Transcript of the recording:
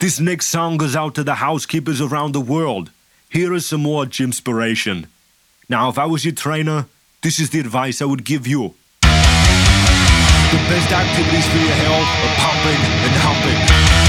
This next song goes out to the housekeepers around the world. Here is some more Gymspiration. Now, if I was your trainer, this is the advice I would give you. The best activities for your health are pumping and humping.